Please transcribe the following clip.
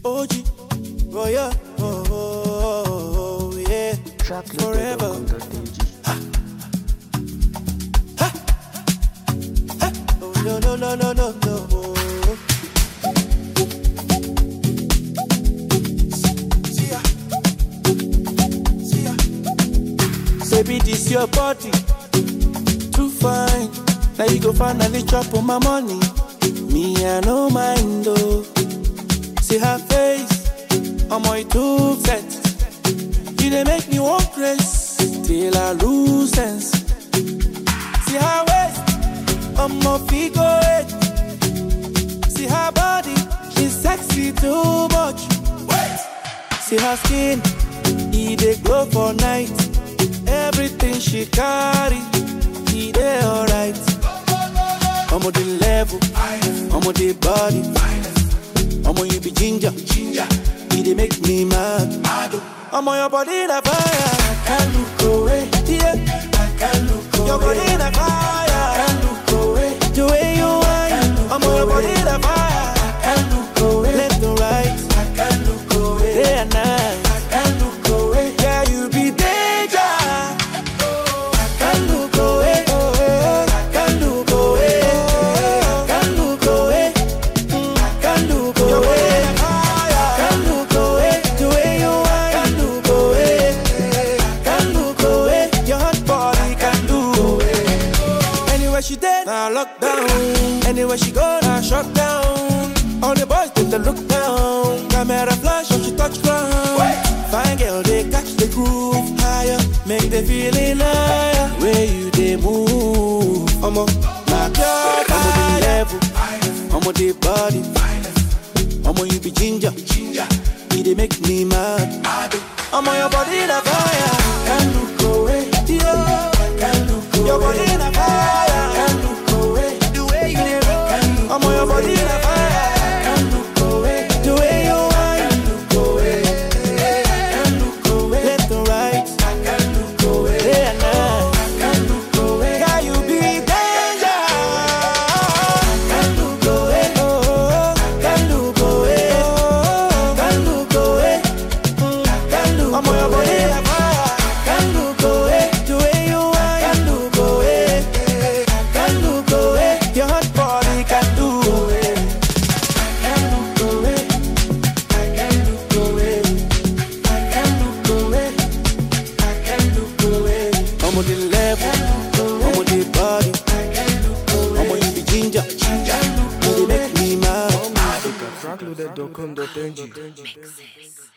OG, oh yeah, oh yeah, forever. Oh no no no no no no. Baby, this your body, too fine. Now you go finally chop on my money. Me, I no mind though. See her face, I'm on too set. You dey make me walk race till I lose sense. See her waist, I'm on figure eight. See her body, she's sexy too much. Wait. See her skin, it dey glow for night. Everything she carry, he dey alright. I'm on the level, I'm on the body. I'm on you be ginger, he dey make me mad. I'm on your body in a fire, I can't look away. Yeah, I can't look away. Your body in a fire, I can't look away. The way you whine, I'm on your body in a fire, I can't look away. Left and right, I can't look away. Day and night, I can't look away. Yeah, you be danger. I can't look away. I can't look away. I can't look away. I can't look away. I can't look away. The way you are, can't look away. I can't look away. Your hot body can do away. Anywhere she did, now lockdown. Anywhere she go, now shut down. All the boys take the look down. Camera flash when she touch ground. Fine girl, they catch the groove higher, make the feeling higher. Where you they move, I'm on my God, I'm on the level, I'm on the body, I'm on you be ginger, he they make me mad. I'm on your body in a fire, can't look away. Yeah, can't look away. Your body in a fire, can't look away. The way you they roll, I'm on your body in a fire, can't look away. The way you are, can't look away. Left and right, I can't look away. Day and night, I can't look away. Yeah, you be danger. I can't look away. Oh, I can't look away. I can't look away. I can't look away. I'm on your body in a fire. I can't look away. The way you are, I can't look away. I can't look away. Your hot body can do away. I can't look away. I can't look away. I can't look away. I can't look away. I'm on the level, I'm on the body. I'm on you be ginger, you dey make me mad. Trackloaded.com.ng